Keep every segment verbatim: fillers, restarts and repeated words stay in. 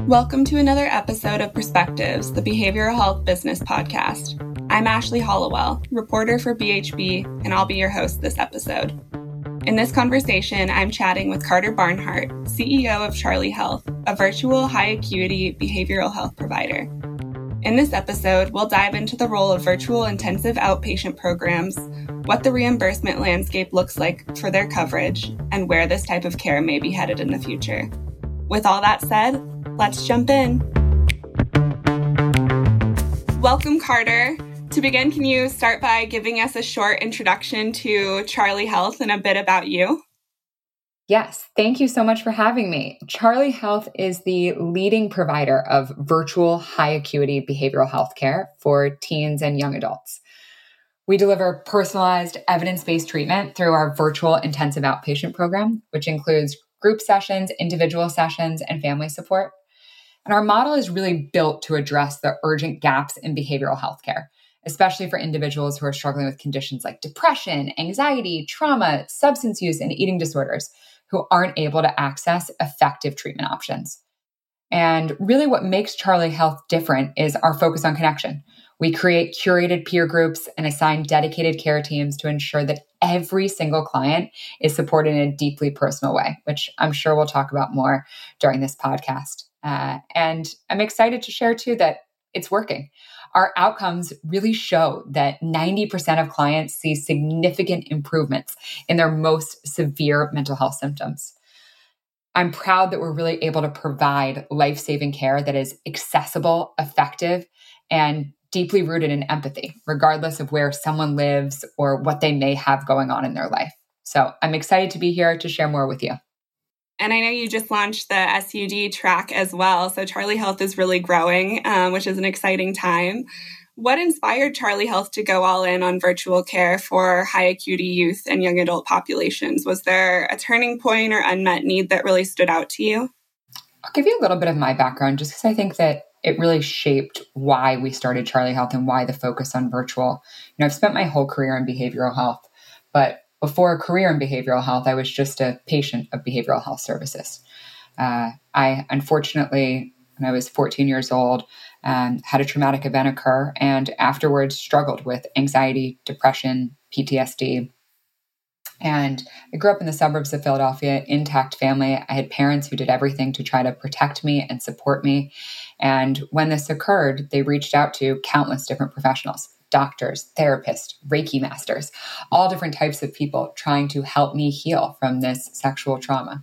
Welcome to another episode of Perspectives, the Behavioral Health Business Podcast. I'm Ashley Hollowell, reporter for B H B, and I'll be your host this episode. In this conversation, I'm chatting with Carter Barnhart, C E O of Charlie Health, a virtual high-acuity behavioral health provider. In this episode, we'll dive into the role of virtual intensive outpatient programs, what the reimbursement landscape looks like for their coverage, and where this type of care may be headed in the future. With all that said, let's jump in. Welcome, Carter. To begin, can you start by giving us a short introduction to Charlie Health and a bit about you? Yes, thank you so much for having me. Charlie Health is the leading provider of virtual high-acuity behavioral health care for teens and young adults. We deliver personalized, evidence-based treatment through our virtual intensive outpatient program, which includes group sessions, individual sessions, and family support. And our model is really built to address the urgent gaps in behavioral health care, especially for individuals who are struggling with conditions like depression, anxiety, trauma, substance use, and eating disorders, who aren't able to access effective treatment options. And really what makes Charlie Health different is our focus on connection. We create curated peer groups and assign dedicated care teams to ensure that every single client is supported in a deeply personal way, which I'm sure we'll talk about more during this podcast. Uh, and I'm excited to share too that it's working. Our outcomes really show that ninety percent of clients see significant improvements in their most severe mental health symptoms. I'm proud that we're really able to provide life-saving care that is accessible, effective, and deeply rooted in empathy, regardless of where someone lives or what they may have going on in their life. So I'm excited to be here to share more with you. And I know you just launched the S U D track as well. So Charlie Health is really growing, um, which is an exciting time. What inspired Charlie Health to go all in on virtual care for high acuity youth and young adult populations? Was there a turning point or unmet need that really stood out to you? I'll give you a little bit of my background just because I think that it really shaped why we started Charlie Health and why the focus on virtual. You know, I've spent my whole career in behavioral health, but before a career in behavioral health, I was just a patient of behavioral health services. Uh, I, unfortunately, when I was fourteen years old, um, had a traumatic event occur and afterwards struggled with anxiety, depression, P T S D. And I grew up in the suburbs of Philadelphia, intact family. I had parents who did everything to try to protect me and support me. And when this occurred, they reached out to countless different professionals, doctors, therapists, Reiki masters, all different types of people trying to help me heal from this sexual trauma.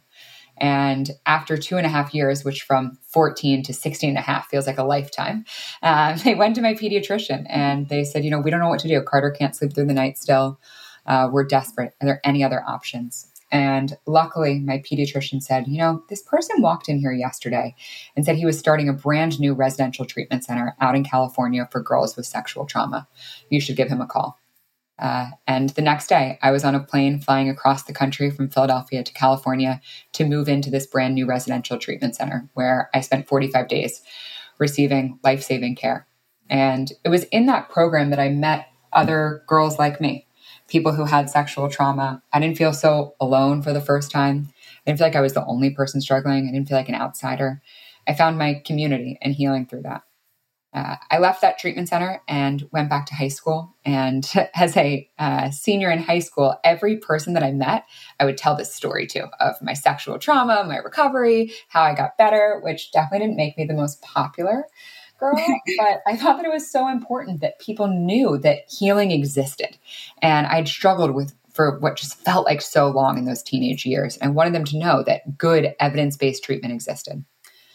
And after two and a half years, which from fourteen to sixteen and a half feels like a lifetime, uh, they went to my pediatrician and they said, you know, we don't know what to do. Carter can't sleep through the night still. Uh, we're desperate. Are there any other options? And luckily, my pediatrician said, you know, this person walked in here yesterday and said he was starting a brand new residential treatment center out in California for girls with sexual trauma. You should give him a call. Uh, and the next day, I was on a plane flying across the country from Philadelphia to California to move into this brand new residential treatment center where I spent forty-five days receiving life-saving care. And it was in that program that I met other girls like me, people who had sexual trauma. I didn't feel so alone for the first time. I didn't feel like I was the only person struggling. I didn't feel like an outsider. I found my community and healing through that. Uh, I left that treatment center and went back to high school. And as a uh, senior in high school, every person that I met, I would tell this story to of my sexual trauma, my recovery, how I got better, which definitely didn't make me the most popular girl. But I thought that it was so important that people knew that healing existed. And I'd struggled with for what just felt like so long in those teenage years. And I wanted them to know that good evidence-based treatment existed.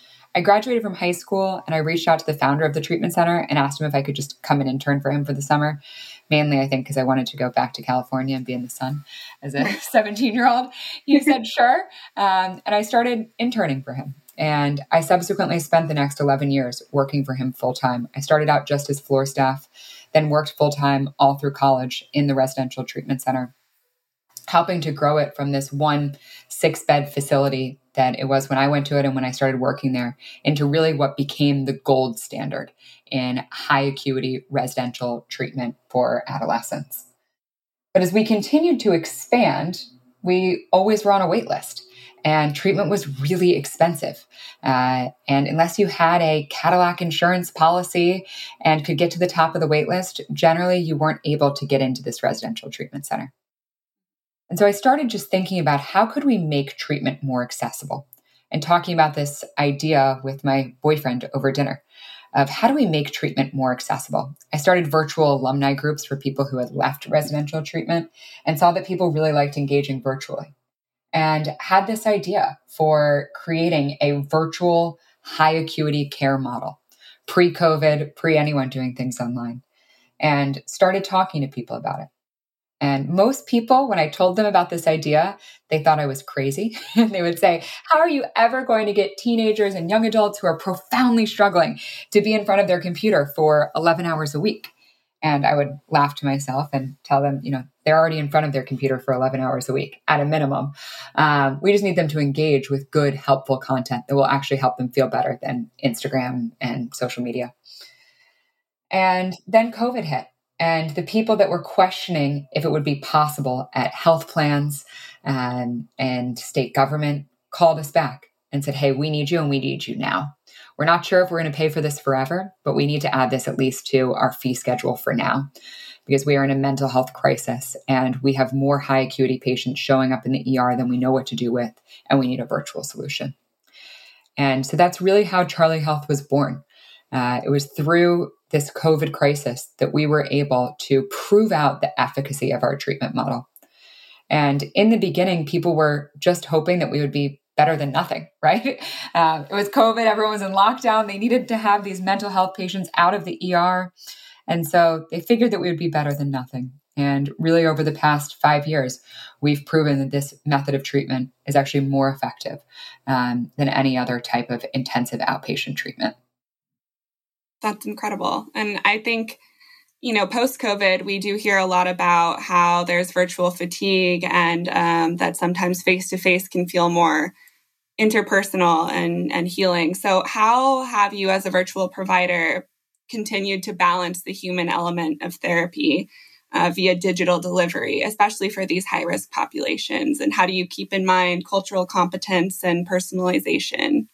I graduated from high school and I reached out to the founder of the treatment center and asked him if I could just come and intern for him for the summer. Mainly, I think, because I wanted to go back to California and be in the sun as a seventeen-year-old. He said, sure. Um, and I started interning for him. And I subsequently spent the next eleven years working for him full-time. I started out just as floor staff, then worked full-time all through college in the residential treatment center, helping to grow it from this one six-bed facility that it was when I went to it and when I started working there into really what became the gold standard in high acuity residential treatment for adolescents. But as we continued to expand, we always were on a wait list. and treatment was really expensive. Uh, and unless you had a Cadillac insurance policy and could get to the top of the wait list, generally you weren't able to get into this residential treatment center. And so I started just thinking about how could we make treatment more accessible, and talking about this idea with my boyfriend over dinner of how do we make treatment more accessible. I started virtual alumni groups for people who had left residential treatment and saw that people really liked engaging virtually, and had this idea for creating a virtual high acuity care model, pre-COVID, pre anyone doing things online, and started talking to people about it. And most people, when I told them about this idea, they thought I was crazy. They would say, how are you ever going to get teenagers and young adults who are profoundly struggling to be in front of their computer for eleven hours a week? And I would laugh to myself and tell them, you know, they're already in front of their computer for eleven hours a week at a minimum. Um, we just need them to engage with good, helpful content that will actually help them feel better than Instagram and social media. And then COVID hit. And the people that were questioning if it would be possible at health plans and, and state government called us back and said, hey, we need you and we need you now. We're not sure if we're going to pay for this forever, but we need to add this at least to our fee schedule for now, because we are in a mental health crisis and we have more high acuity patients showing up in the E R than we know what to do with, and we need a virtual solution. And so that's really how Charlie Health was born. Uh, it was through this COVID crisis that we were able to prove out the efficacy of our treatment model. And in the beginning, people were just hoping that we would be better than nothing, right? Uh, it was COVID, everyone was in lockdown. They needed to have these mental health patients out of the E R. And so they figured that we would be better than nothing. And really over the past five years, we've proven that this method of treatment is actually more effective um, than any other type of intensive outpatient treatment. That's incredible. And I think, you know, post-COVID, we do hear a lot about how there's virtual fatigue and um, that sometimes face-to-face can feel more interpersonal and, and healing. So how have you as a virtual provider continued to balance the human element of therapy uh, via digital delivery, especially for these high-risk populations? And how do you keep in mind cultural competence and personalization?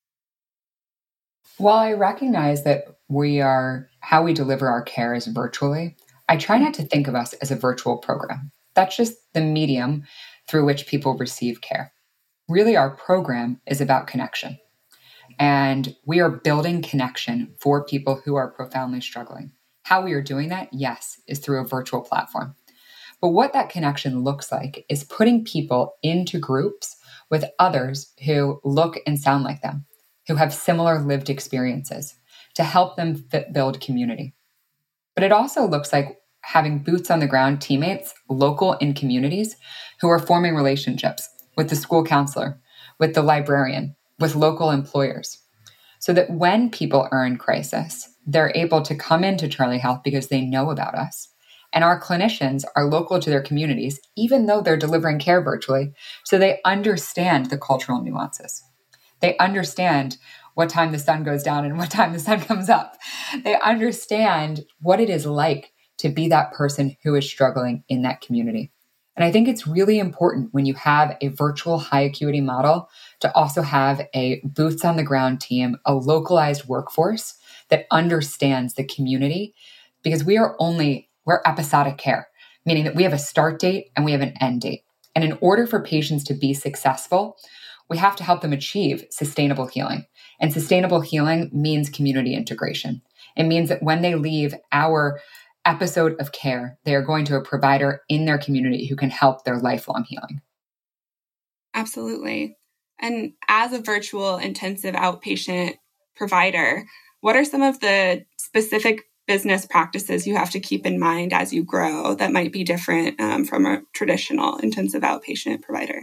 While I recognize that we are, how we deliver our care is virtually, I try not to think of us as a virtual program. That's just the medium through which people receive care. Really, our program is about connection. And we are building connection for people who are profoundly struggling. How we are doing that, yes, is through a virtual platform. But what that connection looks like is putting people into groups with others who look and sound like them, who have similar lived experiences, to help them fit, build community. But it also looks like having boots on the ground teammates, local in communities, who are forming relationships with the school counselor, with the librarian, with local employers, so that when people are in crisis, they're able to come into Charlie Health because they know about us. And our clinicians are local to their communities, even though they're delivering care virtually, so they understand the cultural nuances. They understand what time the sun goes down and what time the sun comes up. They understand what it is like to be that person who is struggling in that community. And I think it's really important when you have a virtual high acuity model to also have a boots on the ground team, a localized workforce that understands the community, because we are only, we're episodic care, meaning that we have a start date and we have an end date. And in order for patients to be successful, we have to help them achieve sustainable healing. And sustainable healing means community integration. It means that when they leave our episode of care, they are going to a provider in their community who can help their lifelong healing. Absolutely. And as a virtual intensive outpatient provider, what are some of the specific business practices you have to keep in mind as you grow that might be different um, from a traditional intensive outpatient provider?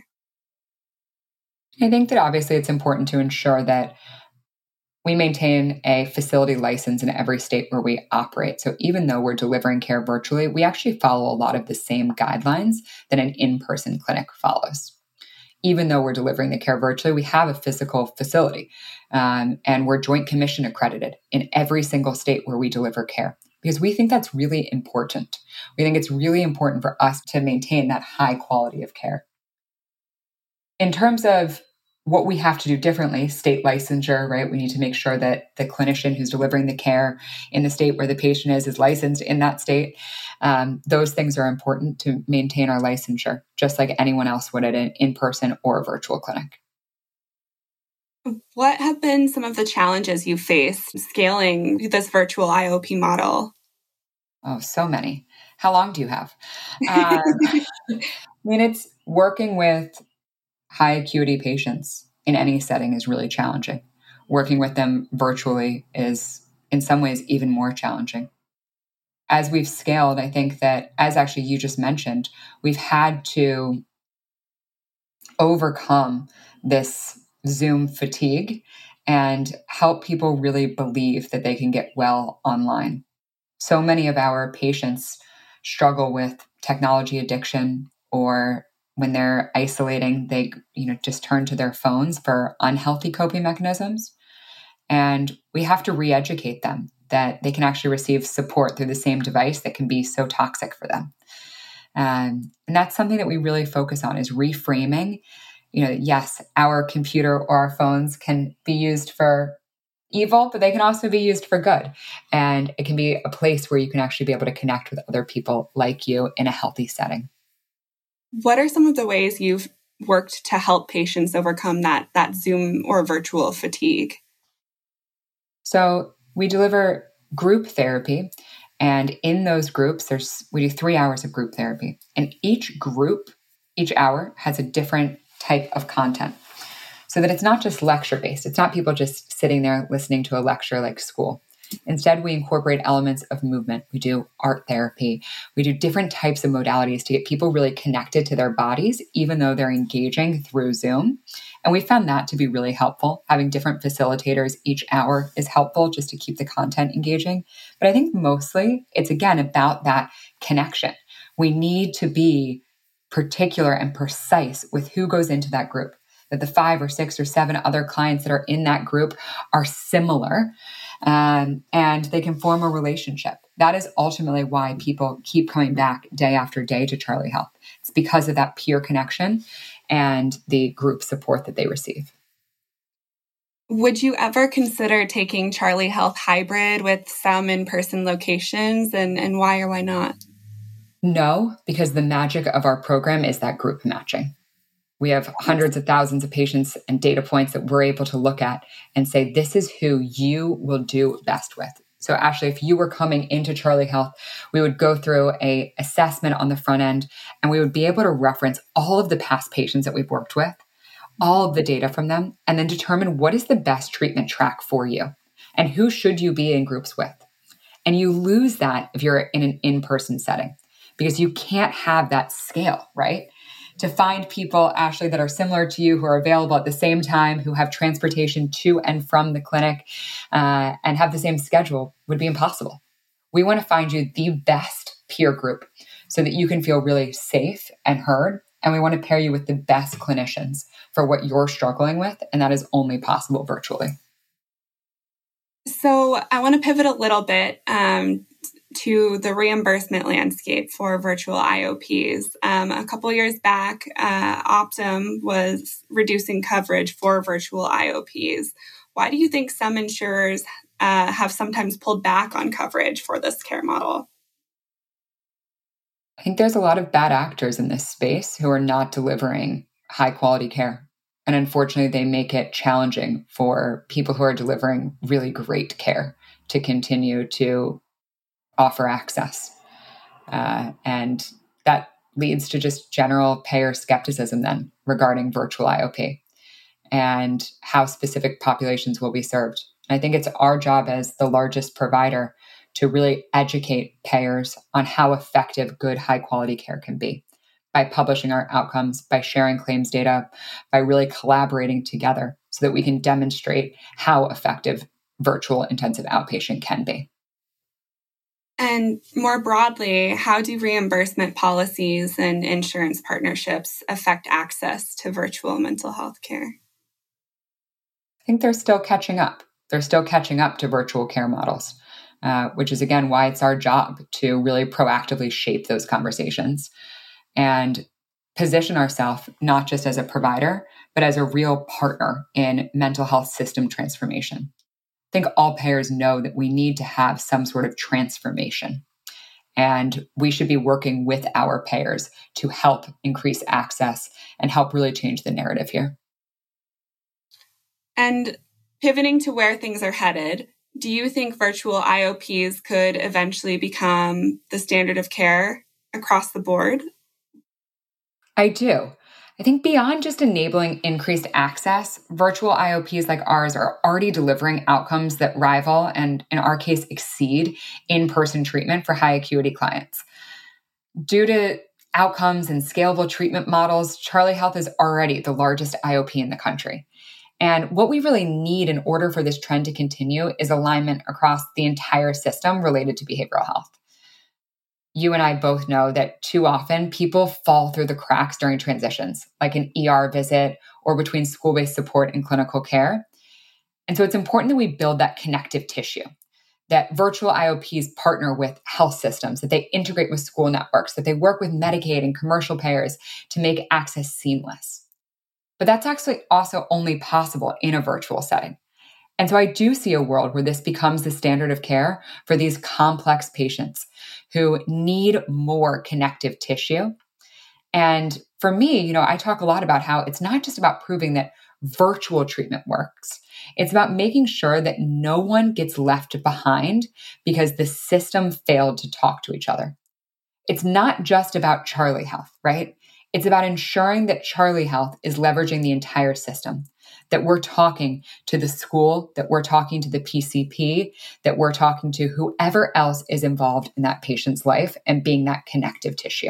I think that obviously it's important to ensure that we maintain a facility license in every state where we operate. So even though we're delivering care virtually, we actually follow a lot of the same guidelines that an in-person clinic follows. Even though we're delivering the care virtually, we have a physical facility, um, and we're Joint Commission accredited in every single state where we deliver care, because we think that's really important. We think it's really important for us to maintain that high quality of care. in terms of what we have to do differently, state licensure, right? We need to make sure that the clinician who's delivering the care in the state where the patient is is licensed in that state. Um, those things are important to maintain our licensure, just like anyone else would at an in-person or a virtual clinic. What have been some of the challenges you faced scaling this virtual I O P model? Oh, so many. How long do you have? Um, I mean, it's working with high acuity patients in any setting is really challenging. Working with them virtually is in some ways even more challenging. As we've scaled, I think that, as actually you just mentioned, we've had to overcome this Zoom fatigue and help people really believe that they can get well online. So many of our patients struggle with technology addiction, or when they're isolating, they, you know, just turn to their phones for unhealthy coping mechanisms. And we have to re-educate them that they can actually receive support through the same device that can be so toxic for them. Um, and that's something that we really focus on, is reframing. You know, yes, our computer or our phones can be used for evil, but they can also be used for good. And it can be a place where you can actually be able to connect with other people like you in a healthy setting. What are some of the ways you've worked to help patients overcome that, that Zoom or virtual fatigue? So we deliver group therapy. And in those groups, there's we do three hours of group therapy. And each group, each hour has a different type of content. So that it's not just lecture-based. It's not people just sitting there listening to a lecture like school. Instead, we incorporate elements of movement. We do art therapy. We do different types of modalities to get people really connected to their bodies, even though they're engaging through Zoom. And we found that to be really helpful. Having different facilitators each hour is helpful just to keep the content engaging. But I think mostly it's, again, about that connection. We need to be particular and precise with who goes into that group. That the five or six or seven other clients that are in that group are similar, um, and they can form a relationship. That is ultimately why people keep coming back day after day to Charlie Health. It's because of that peer connection and the group support that they receive. Would you ever consider taking Charlie Health hybrid with some in-person locations, and, and why or why not? No, because the magic of our program is that group matching. We have hundreds of thousands of patients and data points that we're able to look at and say, this is who you will do best with. So Ashley, if you were coming into Charlie Health, we would go through a assessment on the front end, and we would be able to reference all of the past patients that we've worked with, all of the data from them, and then determine what is the best treatment track for you and who should you be in groups with. And you lose that if you're in an in-person setting, because you can't have that scale, right? To find people, Ashley, that are similar to you, who are available at the same time, who have transportation to and from the clinic, uh, and have the same schedule would be impossible. We want to find you the best peer group so that you can feel really safe and heard. And we want to pair you with the best clinicians for what you're struggling with. And that is only possible virtually. So I want to pivot a little bit um, to the reimbursement landscape for virtual I O Ps. Um, a couple years back, uh, Optum was reducing coverage for virtual I O Ps. Why do you think some insurers uh, have sometimes pulled back on coverage for this care model? I think there's a lot of bad actors in this space who are not delivering high quality care. And unfortunately, they make it challenging for people who are delivering really great care to continue to offer access. Uh, and that leads to just general payer skepticism then regarding virtual I O P and how specific populations will be served. And I think it's our job as the largest provider to really educate payers on how effective good high quality care can be by publishing our outcomes, by sharing claims data, by really collaborating together so that we can demonstrate how effective virtual intensive outpatient can be. And more broadly, how do reimbursement policies and insurance partnerships affect access to virtual mental health care? I think they're still catching up. They're still catching up to virtual care models, uh, which is, again, why it's our job to really proactively shape those conversations. And position ourselves not just as a provider, but as a real partner in mental health system transformation. I think all payers know that we need to have some sort of transformation, and we should be working with our payers to help increase access and help really change the narrative here. And pivoting to where things are headed, do you think virtual I O Ps could eventually become the standard of care across the board? I do. I think beyond just enabling increased access, virtual I O Ps like ours are already delivering outcomes that rival and, in our case, exceed in-person treatment for high acuity clients. Due to outcomes and scalable treatment models, Charlie Health is already the largest I O P in the country. And what we really need in order for this trend to continue is alignment across the entire system related to behavioral health. You and I both know that too often people fall through the cracks during transitions, like an E R visit or between school-based support and clinical care. And so it's important that we build that connective tissue, that virtual I O Ps partner with health systems, that they integrate with school networks, that they work with Medicaid and commercial payers to make access seamless. But that's actually also only possible in a virtual setting. And so I do see a world where this becomes the standard of care for these complex patients who need more connective tissue. And for me, you know, I talk a lot about how it's not just about proving that virtual treatment works. It's about making sure that no one gets left behind because the system failed to talk to each other. It's not just about Charlie Health, right? It's about ensuring that Charlie Health is leveraging the entire system, that we're talking to the school, that we're talking to the P C P, that we're talking to whoever else is involved in that patient's life and being that connective tissue.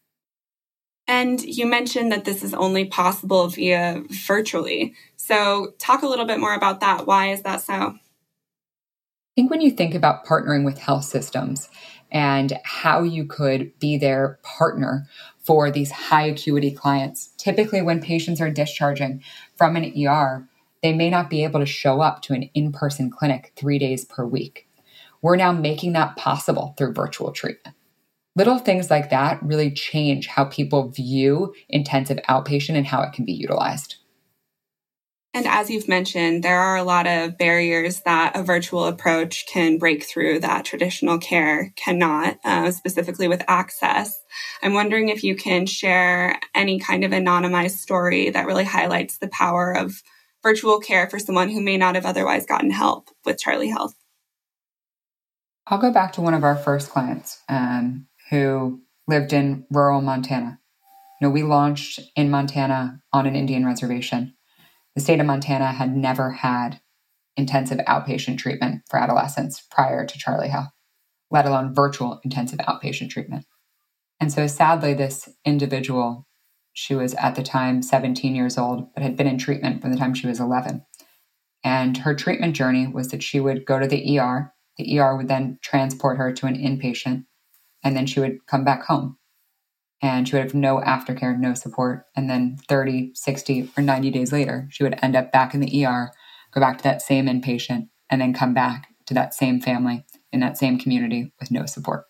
And you mentioned that this is only possible via virtually. So talk a little bit more about that. Why is that so? I think when you think about partnering with health systems and how you could be their partner for these high acuity clients, typically when patients are discharging from an E R, they may not be able to show up to an in-person clinic three days per week. We're now making that possible through virtual treatment. Little things like that really change how people view intensive outpatient and how it can be utilized. And as you've mentioned, there are a lot of barriers that a virtual approach can break through that traditional care cannot, uh, specifically with access. I'm wondering if you can share any kind of anonymized story that really highlights the power of virtual care for someone who may not have otherwise gotten help with Charlie Health. I'll go back to one of our first clients um, who lived in rural Montana. You know, we launched in Montana on an Indian reservation. The state of Montana had never had intensive outpatient treatment for adolescents prior to Charlie Health, let alone virtual intensive outpatient treatment. And so sadly, this individual, she was at the time seventeen years old, but had been in treatment from the time she was eleven. And her treatment journey was that she would go to the E R. The E R would then transport her to an inpatient, and then she would come back home. And she would have no aftercare, no support. And then thirty, sixty, or ninety days later, she would end up back in the E R, go back to that same inpatient, and then come back to that same family in that same community with no support.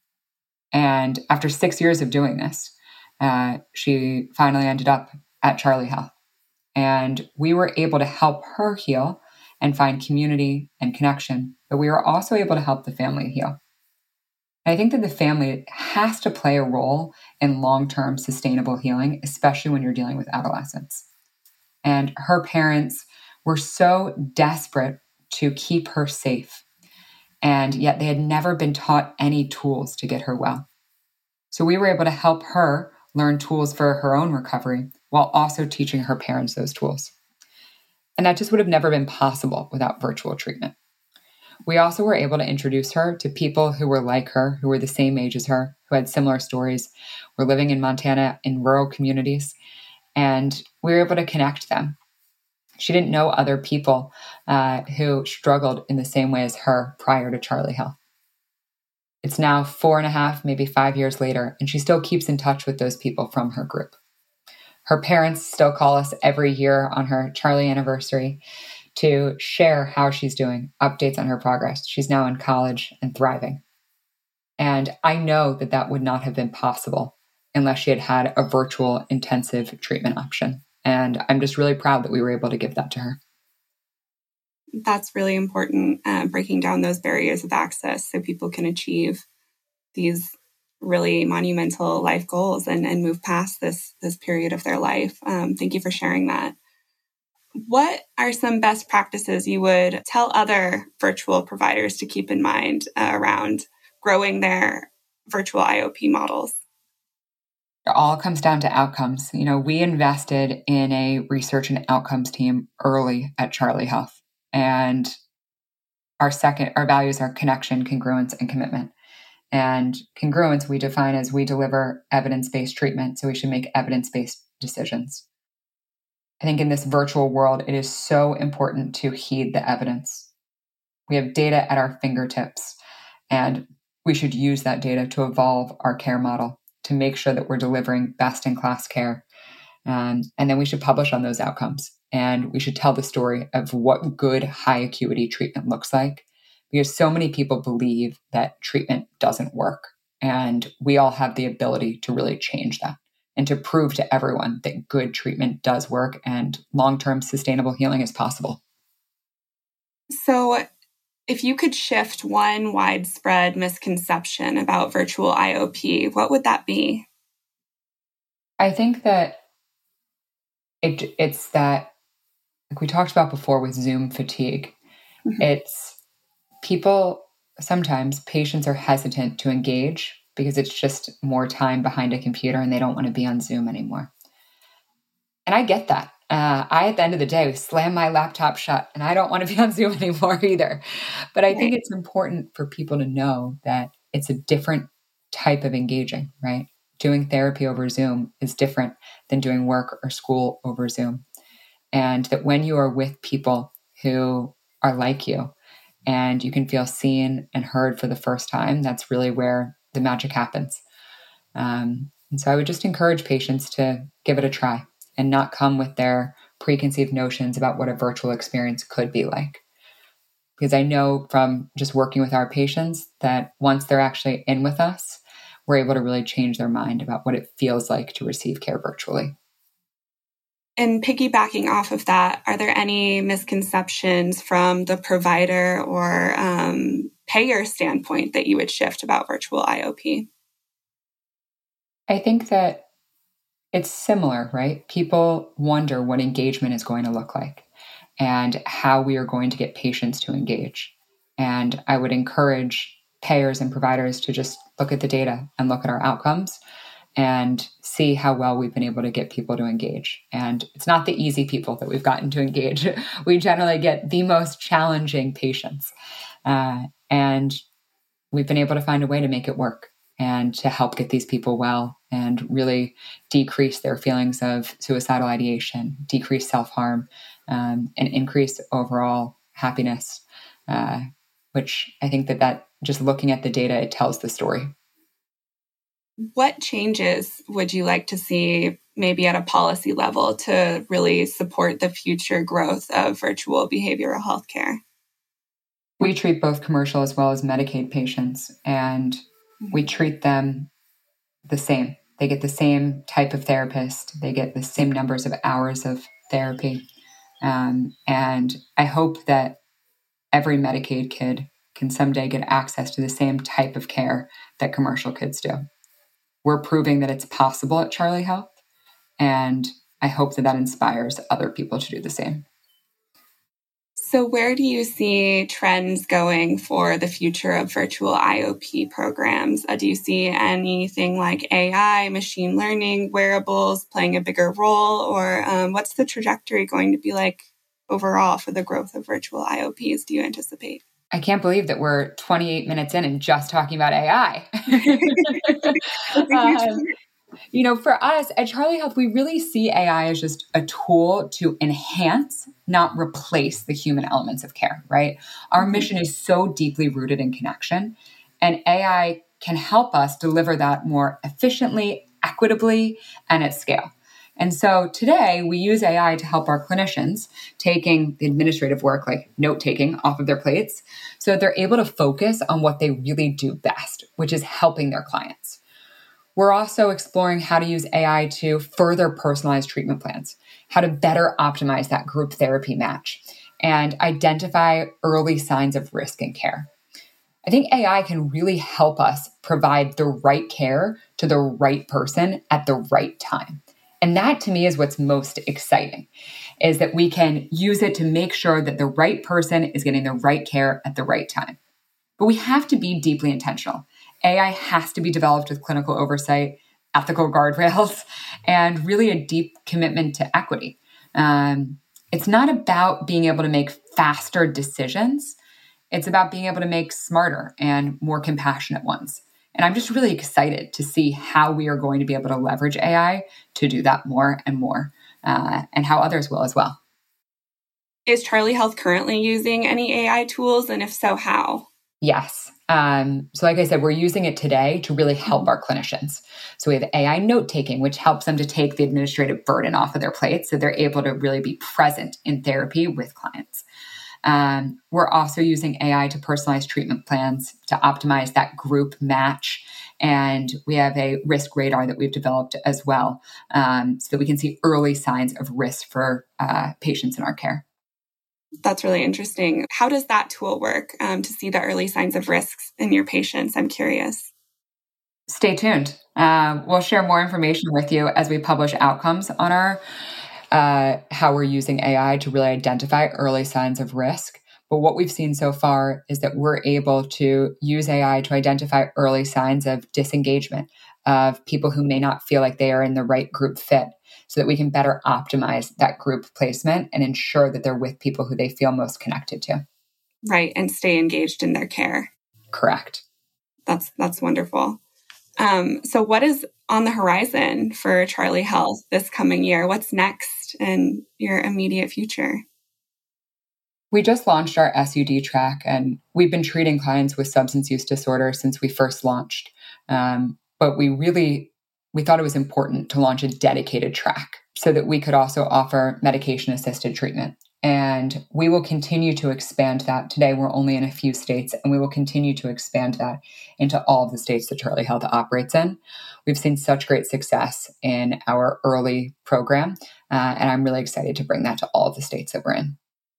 And after six years of doing this, uh, she finally ended up at Charlie Health. And we were able to help her heal and find community and connection, but we were also able to help the family heal. I think that the family has to play a role in long-term sustainable healing, especially when you're dealing with adolescents. And her parents were so desperate to keep her safe, and yet they had never been taught any tools to get her well. So we were able to help her learn tools for her own recovery while also teaching her parents those tools. And that just would have never been possible without virtual treatment. We also were able to introduce her to people who were like her, who were the same age as her, who had similar stories, were living in Montana in rural communities, and we were able to connect them. She didn't know other people uh, who struggled in the same way as her prior to Charlie Health. It's now four and a half, maybe five years later, and she still keeps in touch with those people from her group. Her parents still call us every year on her Charlie anniversary to share how she's doing, updates on her progress. She's now in college and thriving. And I know that that would not have been possible unless she had had a virtual intensive treatment option. And I'm just really proud that we were able to give that to her. That's really important, uh, breaking down those barriers of access so people can achieve these really monumental life goals and, and move past this, this period of their life. Um, thank you for sharing that. What are some best practices you would tell other virtual providers to keep in mind uh, around growing their virtual I O P models? It all comes down to outcomes. You know, we invested in a research and outcomes team early at Charlie Health. And our second, our values are connection, congruence, and commitment. And congruence we define as we deliver evidence-based treatment, so we should make evidence-based decisions. I think in this virtual world, it is so important to heed the evidence. We have data at our fingertips, and we should use that data to evolve our care model to make sure that we're delivering best-in-class care. Um, and then we should publish on those outcomes. And we should tell the story of what good high acuity treatment looks like, because so many people believe that treatment doesn't work. And we all have the ability to really change that and to prove to everyone that good treatment does work and long-term sustainable healing is possible. So if you could shift one widespread misconception about virtual I O P, what would that be? I think that it, it's that, like we talked about before with Zoom fatigue, mm-hmm. It's people, sometimes patients are hesitant to engage because it's just more time behind a computer and they don't want to be on Zoom anymore. And I get that. Uh, I, at the end of the day, slam my laptop shut and I don't want to be on Zoom anymore either. But I right. think it's important for people to know that it's a different type of engaging, right? Doing therapy over Zoom is different than doing work or school over Zoom. And that when you are with people who are like you and you can feel seen and heard for the first time, that's really where the magic happens. Um, and so I would just encourage patients to give it a try and not come with their preconceived notions about what a virtual experience could be like. Because I know from just working with our patients that once they're actually in with us, we're able to really change their mind about what it feels like to receive care virtually. And piggybacking off of that, are there any misconceptions from the provider or um, payer standpoint that you would shift about virtual I O P? I think that it's similar, right? People wonder what engagement is going to look like and how we are going to get patients to engage. And I would encourage payers and providers to just look at the data and look at our outcomes and see how well we've been able to get people to engage. And it's not the easy people that we've gotten to engage. We generally get the most challenging patients. Uh, and we've been able to find a way to make it work and to help get these people well and really decrease their feelings of suicidal ideation, decrease self-harm, um, and increase overall happiness, uh, which I think that that just looking at the data, it tells the story. What changes would you like to see maybe at a policy level to really support the future growth of virtual behavioral health care? We treat both commercial as well as Medicaid patients, and we treat them the same. They get the same type of therapist. They get the same numbers of hours of therapy. Um, and I hope that every Medicaid kid can someday get access to the same type of care that commercial kids do. We're proving that it's possible at Charlie Health, and I hope that that inspires other people to do the same. So where do you see trends going for the future of virtual I O P programs? Uh, do you see anything like A I, machine learning, wearables playing a bigger role? Or um, what's the trajectory going to be like overall for the growth of virtual I O Ps, do you anticipate? I can't believe that we're twenty-eight minutes in and just talking about A I. um, you know, for us at Charlie Health, we really see A I as just a tool to enhance, not replace the human elements of care, right? Our mm-hmm. mission is so deeply rooted in connection, and A I can help us deliver that more efficiently, equitably, and at scale. And so today we use A I to help our clinicians taking the administrative work like note-taking off of their plates so that they're able to focus on what they really do best, which is helping their clients. We're also exploring how to use A I to further personalize treatment plans, how to better optimize that group therapy match, and identify early signs of risk in care. I think A I can really help us provide the right care to the right person at the right time. And that to me is what's most exciting, is that we can use it to make sure that the right person is getting the right care at the right time. But we have to be deeply intentional. A I has to be developed with clinical oversight, ethical guardrails, and really a deep commitment to equity. Um, it's not about being able to make faster decisions. It's about being able to make smarter and more compassionate ones. And I'm just really excited to see how we are going to be able to leverage A I to do that more and more, uh, and how others will as well. Is Charlie Health currently using any A I tools? And if so, how? Yes. Um, so like I said, we're using it today to really help our clinicians. So we have A I note-taking, which helps them to take the administrative burden off of their plate so they're able to really be present in therapy with clients. Um, we're also using A I to personalize treatment plans to optimize that group match. And we have a risk radar that we've developed as well, um, so that we can see early signs of risk for uh, patients in our care. That's really interesting. How does that tool work um, to see the early signs of risks in your patients? I'm curious. Stay tuned. Uh, we'll share more information with you as we publish outcomes on our Uh, how we're using A I to really identify early signs of risk. But what we've seen so far is that we're able to use A I to identify early signs of disengagement, of people who may not feel like they are in the right group fit, so that we can better optimize that group placement and ensure that they're with people who they feel most connected to. Right, and stay engaged in their care. Correct. That's that's wonderful. Um, so what is on the horizon for Charlie Health this coming year? What's next in your immediate future? We just launched our S U D track, and we've been treating clients with substance use disorder since we first launched. Um, but we really, we thought it was important to launch a dedicated track so that we could also offer medication-assisted treatment. And we will continue to expand that. Today, we're only in a few states, and we will continue to expand that into all of the states that Charlie Health operates in. We've seen such great success in our early program, uh, and I'm really excited to bring that to all of the states that we're in.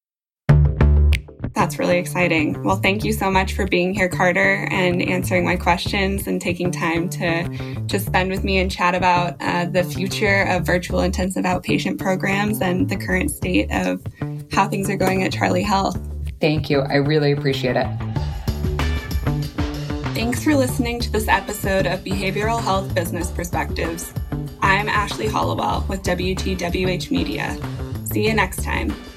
That's really exciting. Well, thank you so much for being here, Carter, and answering my questions and taking time to, to spend with me and chat about uh, the future of virtual intensive outpatient programs and the current state of how things are going at Charlie Health. Thank you. I really appreciate it. Thanks for listening to this episode of Behavioral Health Business Perspectives. I'm Ashley Hollowell with W T W H Media. See you next time.